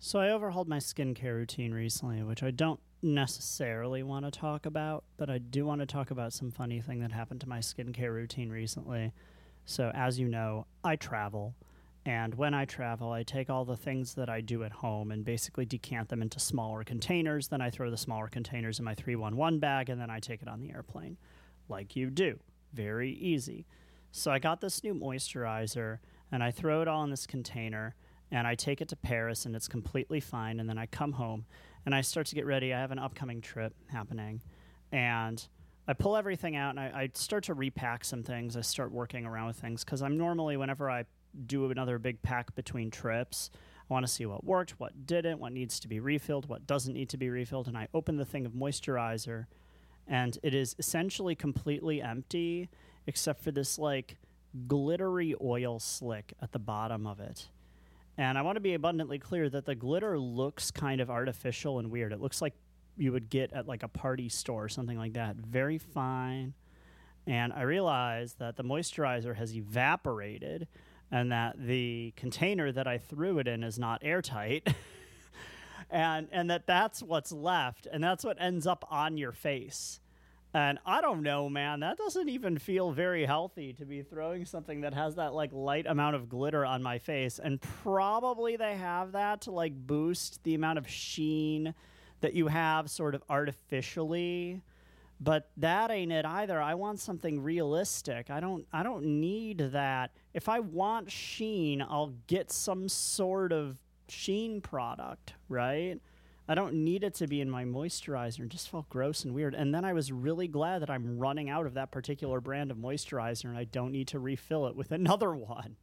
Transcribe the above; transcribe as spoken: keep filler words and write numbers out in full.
So I overhauled my skincare routine recently, which I don't necessarily want to talk about, but I do want to talk about some funny thing that happened to my skincare routine recently. So as you know, I travel, and when I travel, I take all the things that I do at home and basically decant them into smaller containers. Then I throw the smaller containers in my three one one bag, and then I take it on the airplane, like you do. Very easy. So I got this new moisturizer, and I throw it all in this container, and I take it to Paris, and it's completely fine. And then I come home, and I start to get ready. I have an upcoming trip happening, and I pull everything out, and I, I start to repack some things. I start working around with things, because I'm normally, whenever I do another big pack between trips, I want to see what worked, what didn't, what needs to be refilled, what doesn't need to be refilled. And I open the thing of moisturizer, and it is essentially completely empty, except for this, like, glittery oil slick at the bottom of it. And I want to be abundantly clear that the glitter looks kind of artificial and weird. It looks like you would get at like a party store or something like that. Very fine. And I realized that the moisturizer has evaporated and that the container that I threw it in is not airtight. and and that that's what's left. And that's what ends up on your face. And I don't know, man, that doesn't even feel very healthy to be throwing something that has that like light amount of glitter on my face. And probably they have that to like boost the amount of sheen that you have sort of artificially. But that ain't it either. I want something realistic. I don't I don't need that. If I want sheen, I'll get some sort of sheen product, right? I don't need it to be in my moisturizer. It just felt gross and weird. And then I was really glad that I'm running out of that particular brand of moisturizer and I don't need to refill it with another one.